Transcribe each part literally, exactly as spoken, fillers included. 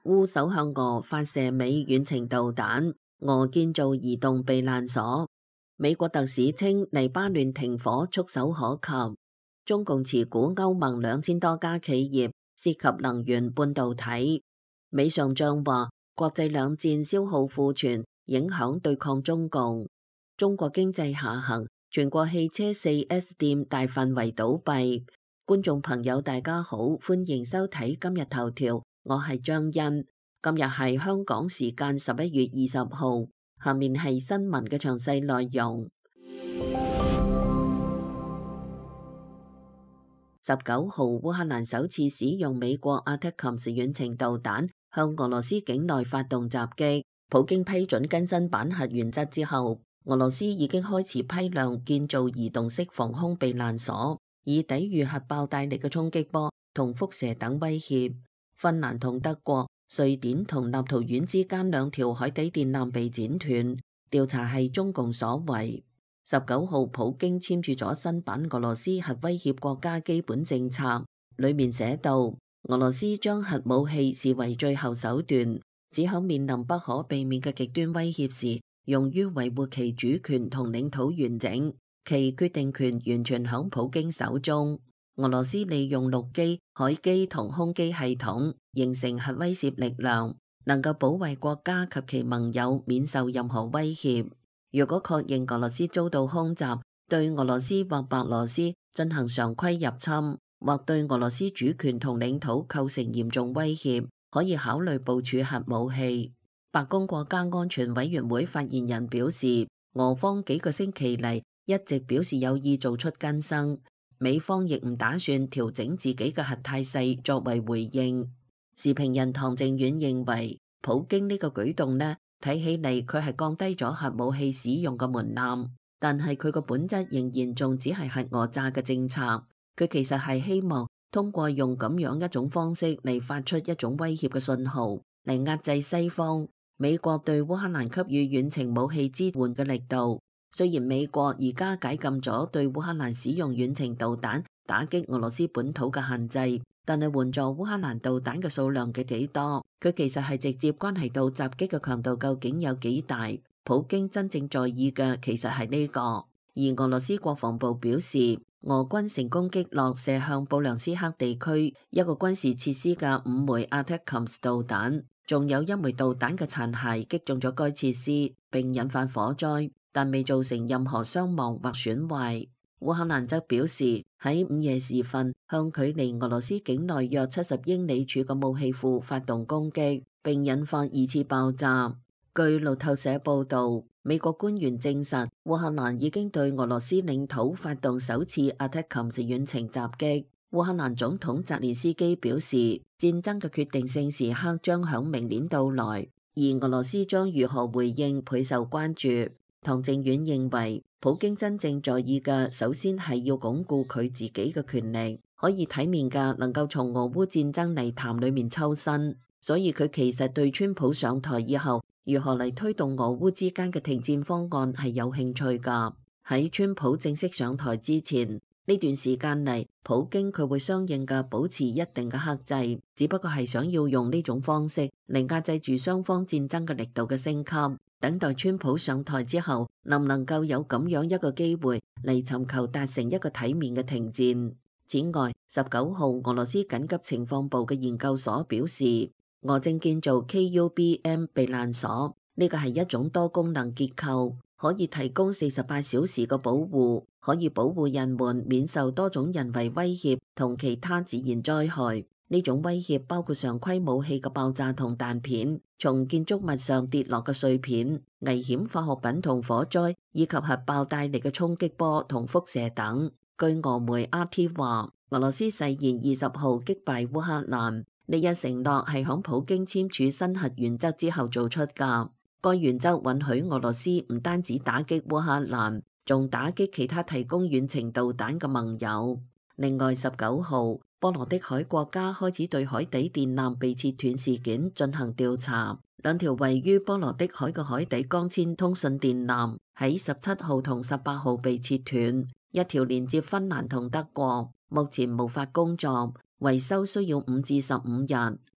烏首向俄發射美遠程導彈，俄建造移動避難所。美國特使稱黎巴嫩停火觸手可及。中共持股歐盟兩千多家企業，涉及能源半導體。美上將話國際冷戰消耗庫存，影響對抗中共。中國經濟下行，全國汽車 四 S 店大範圍倒閉。觀眾朋友大家好，歡迎收睇今日頭條，我係張欣。今日係香港時間十一月二十號，下面係新聞嘅詳細內容。十九號，烏克蘭首次使用美國 ATACMS 遠程導彈向俄羅斯境內發動襲擊。普京批准更新彈核原則之後，俄羅斯已經開始批量建造移動式防空避難所，以抵禦核爆帶嚟嘅衝擊波同輻射等威脅。芬蘭同德國、瑞典同立陶宛之間兩條海底電纜被剪斷，調查係中共所為。十九號，普京簽署咗新版俄羅斯核威脅國家基本政策，裏面寫道，俄羅斯將核武器視為最後手段，只響面臨不可避免嘅極端威脅時，用於維護其主權同領土完整，其決定權完全響普京手中。俄羅斯利用陸基、海基同空基系統，形成核威懾力量，能夠保衛國家及其盟友免受任何威脅。如果確認俄羅斯遭到空襲，對俄羅斯或白羅斯進行常規入侵，或對俄羅斯主權同領土構成嚴重威脅，可以考慮部署核武器。白宮國家安全委員會發言人表示，俄方幾個星期嚟一直表示有意做出更新，美方亦唔打算調整自己嘅核態勢作為回應。時評人唐靖遠認為，普京呢個舉動呢，睇起嚟佢係降低咗核武器使用嘅門檻，但係佢個本質仍然仲只係核訛詐嘅政策。佢其實係希望通過用咁樣一種方式嚟發出一種威脅嘅信號，嚟壓制西方。美國對烏克蘭給予遠程武器支援嘅力度，雖然美國而家解禁咗對烏克蘭使用遠程導彈打擊俄羅斯本土嘅限制，但係援助烏克蘭導彈嘅數量嘅幾多，佢其實係直接關係到襲擊嘅強度究竟有幾大。普京真正在意嘅其實係呢個。而俄羅斯國防部表示，俄軍成功擊落射向布良斯克地區一個軍事設施嘅五枚 ATACMS 導彈，仲有一枚導彈嘅殘骸擊中咗該設施，並引發火災，但未造成任何傷亡或損壞。烏克蘭則表示，喺午夜時分向距離俄羅斯境內約七十英里處嘅武器庫發動攻擊，並引發二次爆炸。據路透社報道，美國官員證實烏克蘭已經對俄羅斯領土發動首次 ATACMS 遠程襲擊。烏克蘭總統澤連斯基表示，戰爭嘅決定性時刻將響明年到來，而俄羅斯將如何回應倍受關注。唐靖遠認為，普京真正在意嘅首先係要鞏固佢自己嘅權力，可以體面嘅能夠從俄烏戰爭泥潭裏面抽身，所以佢其實對川普上台以後如何嚟推動俄烏之間嘅停戰方案係有興趣㗎。喺川普正式上台之前，呢段時間嚟，普京佢會相應嘅保持一定嘅克制，只不過係想要用呢種方式嚟壓制住雙方戰爭嘅力度嘅升級。等待川普上台之後，能唔能夠有咁樣一個機會嚟尋求達成一個體面嘅停戰？此外，十九號俄羅斯緊急情況部嘅研究所表示，俄正建造 K U B M 避難所，呢個係一種多功能結構，可以提供四十八小時嘅保護，可以保護人們免受多種人為威脅同其他自然災害。呢種威脅包括常規武器嘅爆炸同彈片，從建築物上跌落嘅碎片、危險化學品同火災，以及核爆帶嚟嘅衝擊波同輻射等。據俄媒 R T 話，俄羅斯誓言二十號擊敗烏克蘭，呢一承諾係響普京簽署新核原則之後做出㗎。該原則允許俄羅斯唔單止打擊烏克蘭，仲打擊其他提供遠程導彈嘅盟友。另外，十九號，波羅的海國家開始對海底電纜被切斷事件進行調查。兩條位於波羅的海嘅海底光纖通訊電纜喺十七號同十八號被切斷，一條連接芬蘭同德國，目前無法工作，維修需要五至十五日。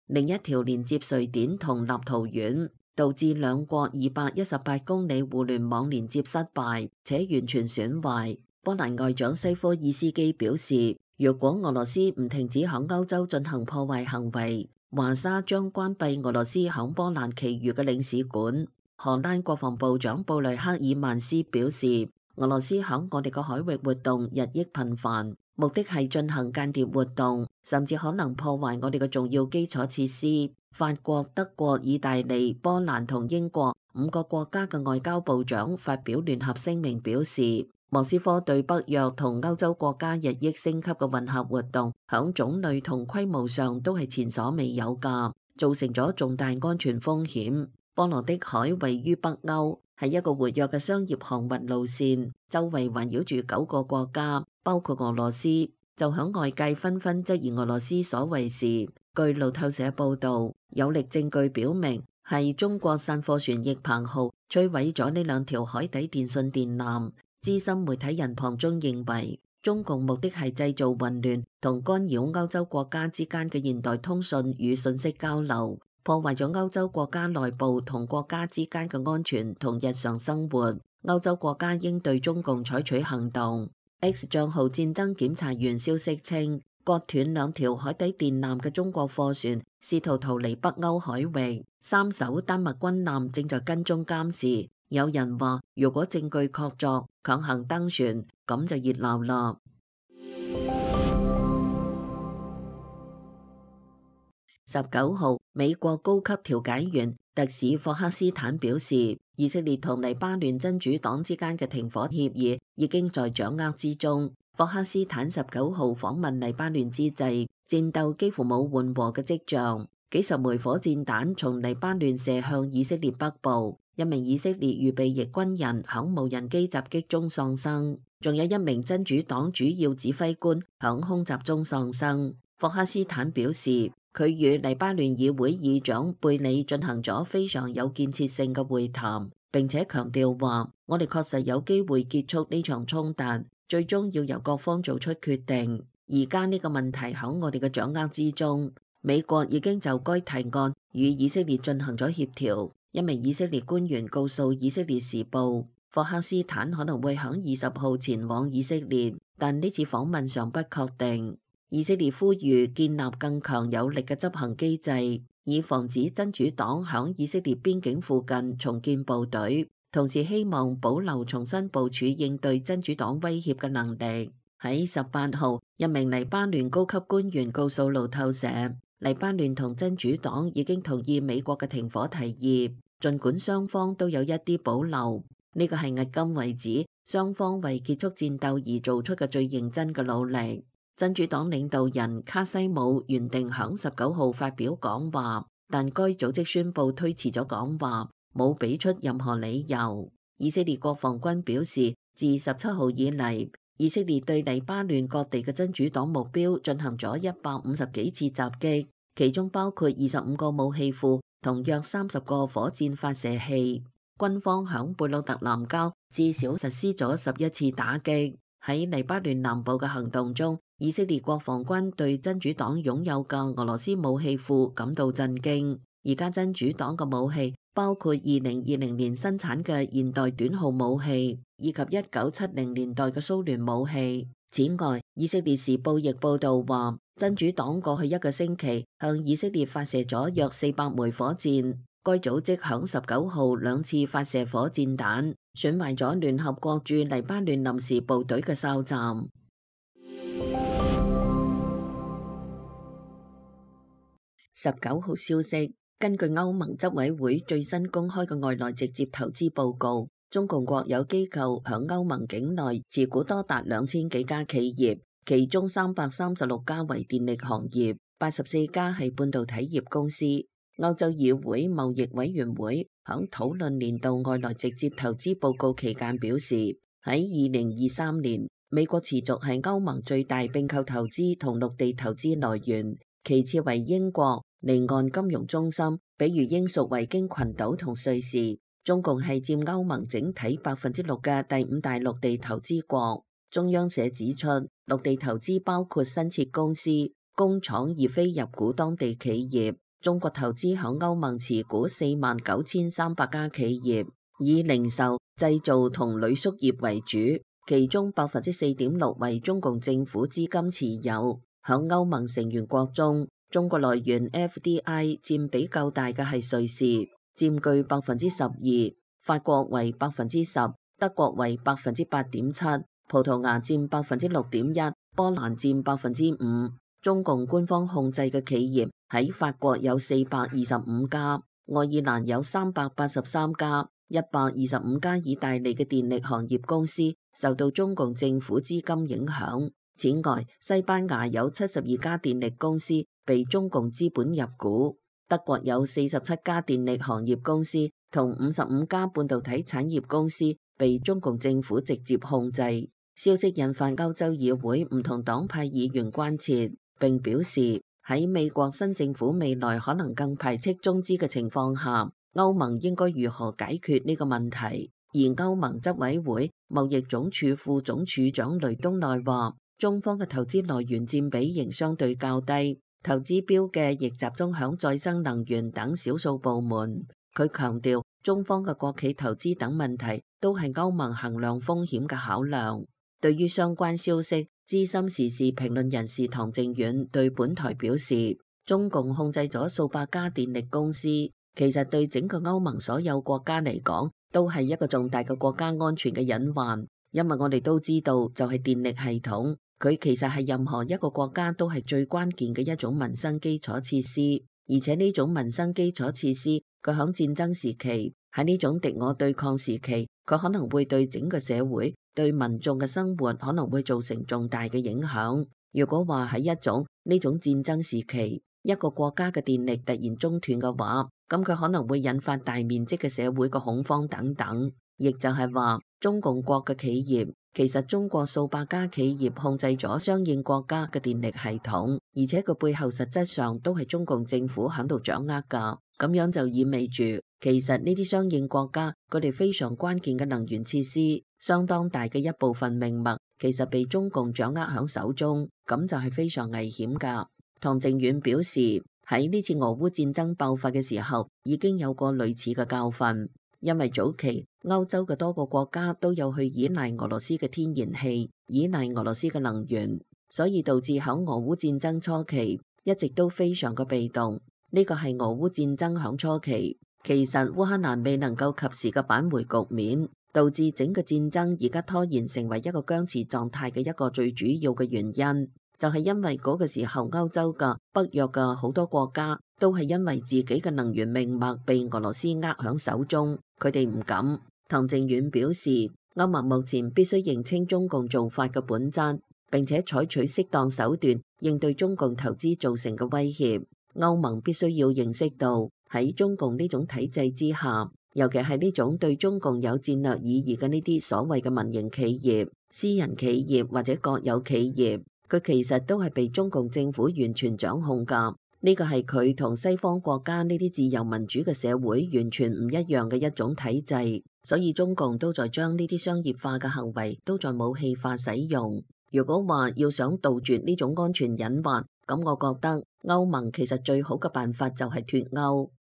另一條連接瑞典同立陶宛，導致兩國二百一十八公里互聯網連接失敗且完全損壞。波蘭外長西科爾斯基表示，若果俄羅斯唔停止響歐洲進行破壞行為，華沙將關閉俄羅斯響波蘭其餘嘅領事館。荷蘭國防部長布雷克爾曼斯表示，俄羅斯響我哋嘅海域活動日益頻繁，目的係進行間諜活動，甚至可能破壞我哋嘅重要基礎設施。法國、德國、意大利、波蘭同英國五個國家嘅外交部長發表聯合聲明表示，莫斯科對北約同歐洲國家日益升級嘅混合活動，響種類同規模上都係前所未有㗎，造成咗重大安全風險。波羅的海位於北歐，係一個活躍嘅商業航運路線，周圍環繞住九個國家，包括俄羅斯。就響外界紛紛質疑俄羅斯所為時，據路透社報導，有力證據表明係中國散貨船翼鵬號摧毀咗呢兩條海底電信電纜。資深媒體人龐中認為，中共目的係製造混亂同干擾歐洲國家之間嘅現代通訊與信息交流，破壞咗歐洲國家內部同國家之間嘅安全同日常生活。歐洲國家應對中共採取行動。X 賬號戰爭檢查員消息稱，割斷兩條海底電纜嘅中國貨船試圖逃離北歐海域，三艘丹麥軍艦正在跟蹤監視。有人話，如果證據確鑿，強行登船，咁就熱鬧啦。十九號，美國高級調解員特使霍克斯坦表示，以色列同黎巴嫩真主黨之間嘅停火協議已經在掌握之中。霍克斯坦十九號訪問黎巴嫩之際，戰鬥幾乎冇緩和嘅跡象，幾十枚火箭彈從黎巴嫩射向以色列北部，一名以色列預備役軍人響無人機襲擊中喪生，仲有一名真主黨主要指揮官響空襲中喪生。霍克斯坦表示，佢與黎巴嫩議會議長貝里進行咗非常有建設性嘅會談，並且強調話，我哋確實有機會結束呢場衝突，最終要由各方做出決定。而家呢個問題喺我哋嘅掌握之中，美國已經就該提案與以色列進行咗協調。一名以色列官員告訴以色列時報，霍克斯坦可能會喺二十號前往以色列，但呢次訪問尚不確定。以色列呼籲建立更強有力嘅執行機制，以防止真主黨響以色列邊境附近重建部隊，同時希望保留重新部署應對真主黨威脅嘅能力。喺十八號，一名黎巴嫩高級官員告訴路透社，黎巴嫩同真主黨已經同意美國嘅停火提議，儘管雙方都有一啲保留。呢個係迄今為止雙方為結束戰鬥而做出嘅最認真嘅努力。真主黨領導人卡西姆原定響十九號發表講話，但該組織宣布推遲咗講話，冇俾出任何理由。以色列國防軍表示，自十七號以嚟，以色列對黎巴嫩各地嘅真主黨目標進行咗一百五十幾次襲擊，其中包括二十五個武器庫同約三十個火箭發射器。軍方響貝魯特南郊至少實施咗十一次打擊。喺黎巴嫩南部嘅行動中，以色列國防軍對真主黨擁有嘅俄羅斯武器庫感到震驚。而家真主黨嘅武器包括二零二零年生產嘅現代短號武器，以及一九七零年代嘅蘇聯武器。此外，以色列時報亦報道話，真主黨過去一個星期向以色列發射咗約四百枚火箭。該組織響十九號兩次發射火箭彈，損壞咗聯合國駐黎巴嫩臨時部隊嘅哨站。十九號消息，根據歐盟執委會最新公開嘅外來直接投資報告，中共國有機構響歐盟境內持股多達兩千幾家企業，其中三百三十六家為電力行業，八十四家係半導體業公司。歐洲議會貿易委員會響討論年度外來直接投資報告期間表示，喺二零二三年，美國持續係歐盟最大併購投資同陸地投資來源，其次為英國，離岸金融中心，比如英屬維京群島同瑞士。中共係佔歐盟整體百分之六嘅第五大陸地投資國。中央社指出，陸地投資包括新設公司、工廠而非入股當地企業。 中國投資響歐盟持股四萬九千三百家企業，以零售、製造同旅宿業為主，其中百分之四點六為中共政府資金持有。響歐盟成員國中，中國來源 F D I 佔比較大嘅係瑞士，佔據百分之十二，法國為百分之十，德國為百分之八點七，葡萄牙佔百分之六點一，波蘭佔百分之五。中共官方控制嘅企業喺法國有四百二十五家，愛爾蘭有三百八十三家，一百二十五家意大利嘅電力行業公司受到中共政府資金影響。此外，西班牙有七十二家電力公司被中共資本入股，德國有四十七家電力行業公司同五十五家半導體產業公司被中共政府直接控制。消息引發歐洲議會唔同黨派議員關切，並表示喺美國新政府未來可能更排斥中資嘅情況下，歐盟應該如何解決呢個問題。而歐盟執委會貿易總署副總署長雷東內話，中方嘅投資來源佔比仍相對較低，投資標嘅亦集中響再生能源等少數部門。佢強調，中方嘅國企投資等問題都係歐盟衡量風險嘅考量。對於相關消息，資深時事評論人士唐靖遠對本台表示，中共控制咗數百家電力公司，其實對整個歐盟所有國家嚟講，都係一個重大嘅國家安全嘅隱患。因為我哋都知道，就係電力系統，佢其實係任何一個國家都係最關鍵嘅一種民生基礎設施，而且呢種民生基礎設施，佢響戰爭時期，喺呢種敵我對抗時期，佢可能會對整個社會、對民眾嘅生活可能會造成重大嘅影響。如果話喺一種呢種戰爭時期，一個國家嘅電力突然中斷嘅話，咁佢可能會引發大面積嘅社會嘅恐慌等等。亦就係話，中共國嘅企業，其實中國數百家企業控制咗相應國家嘅電力系統，而且佢背後實質上都係中共政府喺度掌握噶。咁樣就意味住，其實呢啲相應國家佢哋非常關鍵嘅能源設施，相當大嘅一部分命脈，其實被中共掌握喺手中，咁就係非常危險噶。唐靖遠表示，喺呢次俄烏戰爭爆發嘅時候，已經有過類似嘅教訓。因為早期歐洲嘅多個國家都有去依賴俄羅斯嘅天然氣，依賴俄羅斯嘅能源，所以導致響俄烏戰爭初期一直都非常嘅被動。呢個係俄烏戰爭響初期，其實烏克蘭未能夠及時嘅扳回局面，導致整個戰爭而家拖延成為一個僵持狀態嘅一個最主要嘅原因，就係因為嗰個時候歐洲嘅北約嘅好多國家都係因為自己嘅能源命脈被俄羅斯握響手中。佢哋唔敢。唐靖遠表示，歐盟目前必須認清中共做法嘅本質，並且採取適當手段應對中共投資造成嘅威脅。歐盟必須要認識到喺中共呢種體制之下，尤其係呢種對中共有戰略意義嘅呢啲所謂嘅民營企業、私人企業或者國有企業，佢其實都係被中共政府完全掌控㗎。呢個係佢同西方國家呢啲自由民主嘅社會完全唔一樣嘅一種體制，所以中共都在將呢啲商業化嘅行為都在武器化使用。如果話要想杜絕呢種安全隱患，咁我覺得歐盟其實最好嘅辦法就係脫歐。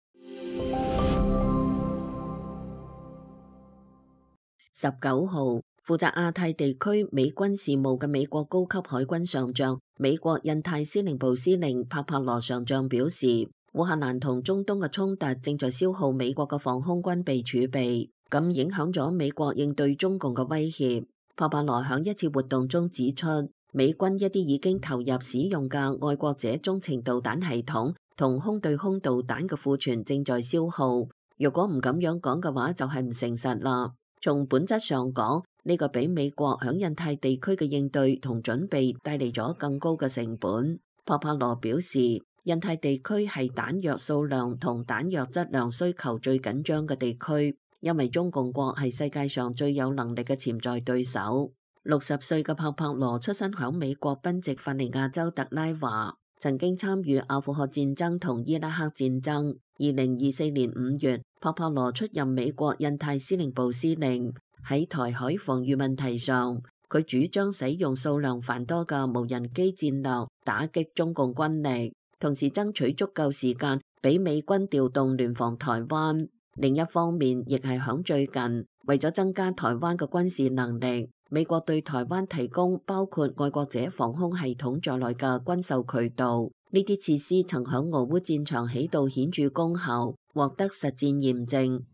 十九號，負責亞太地區美軍事務嘅美國高級海軍上將、美國印太司令部司令帕帕羅上將表示，烏克蘭同中東嘅衝突正在消耗美國嘅防空軍備儲備，咁影響咗美國應對中共嘅威脅。帕帕羅喺一次活動中指出，美軍一啲已經投入使用嘅愛國者中程導彈系統同空對空導彈嘅庫存正在消耗。如果唔咁樣講嘅話，就係唔誠實啦。從本質上講，呢個俾美國響印太地區嘅應對同準備帶嚟咗更高嘅成本。帕帕羅表示，印太地區係彈藥數量同彈藥質量需求最緊張嘅地區，因為中共國係世界上最有能力嘅潛在對手。六十歲嘅帕帕羅出生響美國賓夕法尼亞州特拉華，曾經參與阿富汗戰爭同伊拉克戰爭。二零二四年五月，帕帕羅出任美國印太司令部司令。喺台海防禦問題上，佢主張使用數量繁多嘅無人機戰略打擊中共軍力。 同時爭取足夠時間俾美軍調動聯防台灣。另一方面，亦係響最近，為咗增加台灣嘅軍事能力，美國對台灣提供包括愛國者防空系統在內嘅軍售渠道。呢啲設施曾響俄烏戰場起到顯著功效，獲得實戰驗證。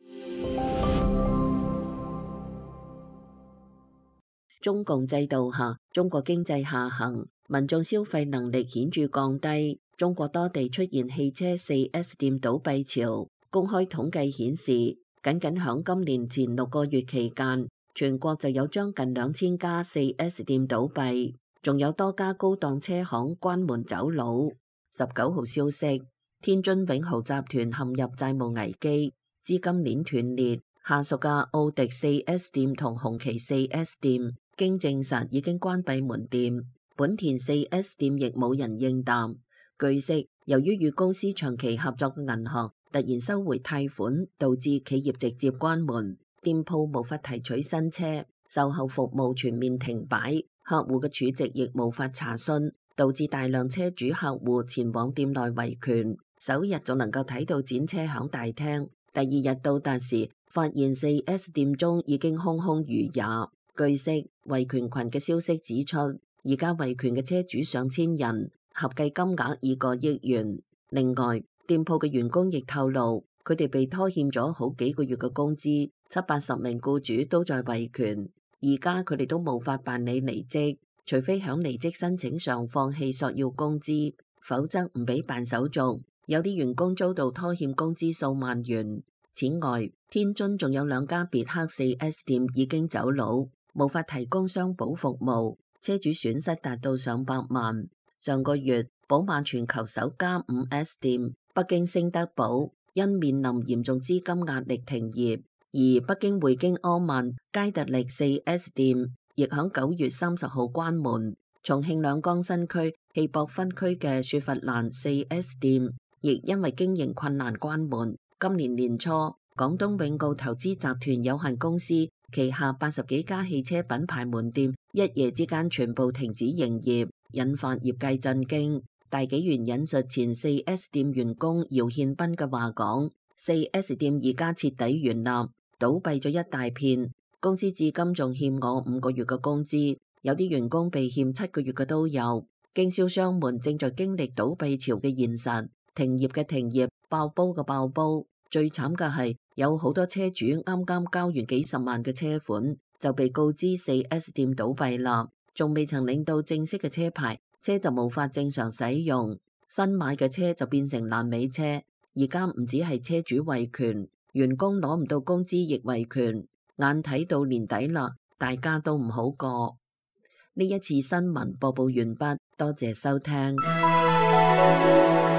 中共制度下，中國經濟下行，民眾消費能力顯著降低，中國多地出現汽車 四 S 店倒閉潮。公開統計顯示，僅僅響今年前六個月期間，全國就有將近兩千家 四 S 店倒閉，仲有多家高檔車行關門走佬。十九號消息，天津永豪集團陷入債務危機，資金鏈斷裂，下屬嘅奧迪 四 S 店同紅旗 四 S 店經證實已經關閉門店，本田 四 S 店亦冇人應答。據悉，由於與公司長期合作嘅銀行突然收回貸款，導致企業直接關門，店鋪無法提取新車，售後服務全面停擺，客戶嘅儲值亦無法查詢，導致大量車主客戶前往店內維權。首日仲能夠睇到展車響大廳，第二日到達時，發現 四 S 店中已經空空如也。據悉，維權群嘅消息指出，而家維權嘅車主上千人，合計金額已過億元。另外，店鋪嘅員工亦透露，佢哋被拖欠咗好幾個月嘅工資，七八十名僱主都在維權，而家佢哋都無法辦理離職，除非響離職申請上放棄索要工資，否則唔俾辦手續。有啲員工遭到拖欠工資數萬元。此外，天津仲有兩家別克 四 S 店已經走佬，無法提供雙保服務，車主損失達到上百萬。上個月，寶馬全球首家 五 S 店北京星德寶因面臨嚴重資金壓力停業，而北京匯京柯曼佳特力 四 S 店亦響九月三十號關門。重慶兩江新區汽博分區嘅雪佛蘭 四 S 店亦因為經營困難關門。今年年初，廣東永告投資集團有限公司旗下八十幾家汽車品牌門店一夜之間全部停止營業，引發業界震驚。大紀元引述前 四 S 店員工姚憲斌嘅話講，四 S 店而家徹底完立，倒閉咗一大片，公司至今仲欠我五個月嘅工資，有啲員工被欠七個月嘅都有。經銷商們正在經歷倒閉潮嘅現實，停業嘅停業，爆煲嘅爆煲。最慘嘅係有好多車主啱啱交完幾十萬嘅車款，就被告知四 S 店倒閉啦，仲未曾領到正式嘅車牌，車就無法正常使用，新買嘅車就變成爛尾車。而家唔止係車主維權，員工攞唔到工資亦維權，眼睇到年底啦，大家都唔好過。呢一次新聞播報完畢，多謝收聽。